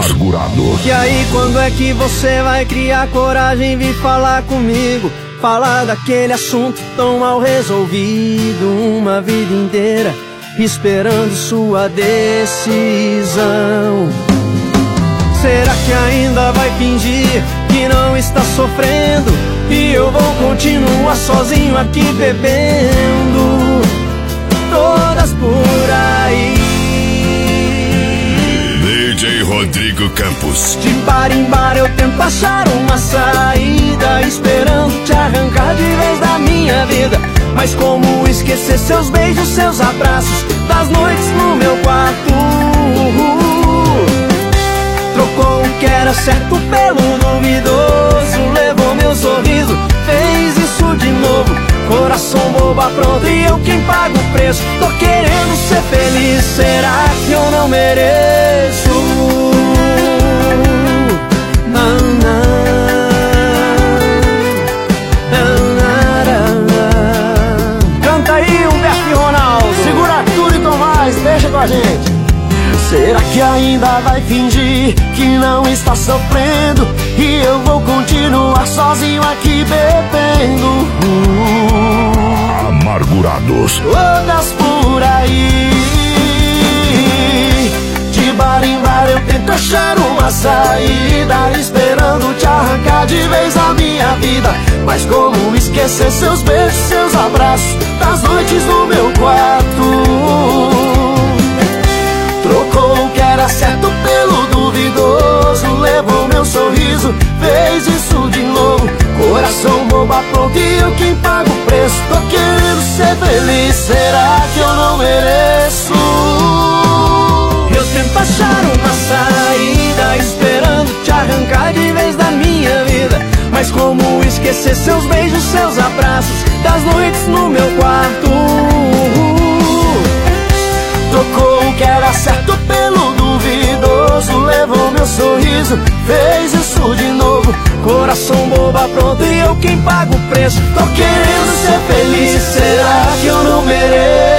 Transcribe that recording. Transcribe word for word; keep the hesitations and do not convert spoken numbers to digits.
Amargurados. E aí, quando é que você vai criar coragem e vir falar comigo? Falar daquele assunto tão mal resolvido, uma vida inteira esperando sua decisão. Será que ainda vai fingir que não está sofrendo e eu vou continuar sozinho aqui bebendo? Todas por aí. D J Rodrigo Campos. De bar em bar eu tento achar uma saída, esperando te arrancar de vez da minha vida. Mas como esquecer seus beijos, seus abraços, das noites no meu quarto? Trocou o que era certo pelo duvidoso, levou meu sorriso, fez isso de novo. Coração boba pronto e eu quem paga o preço. Tô querendo ser feliz, será que eu não mereço? Não, não. Canta aí, Humberto e Ronaldo. Segura tudo e Tomás, deixa com a gente. Será que ainda vai fingir que não está sofrendo e eu vou continuar sozinho aqui bebendo? Amargurados. Todas por aí. De bar em bar eu tento achar uma saída, esperando te arrancar de vez a minha vida. Mas como esquecer seus beijos, seus abraços, das noites no meu quarto? Trocou o que era certo pelo duvidoso, levou meu sorriso, fez isso de novo. Coração boba pronto e eu quem paga o preço. Tô querendo ser feliz, será que eu não mereço? Eu tento achar uma saída, esperando te arrancar de vez da minha vida. Mas como esquecer seus beijos, seus abraços, das noites no meu quarto? Trocou o que era certo pelo duvidoso, levou meu sorriso, fez isso de novo. Coração boba pronto e eu quem paga o preço. Tô querendo ser feliz, será que eu não mereço?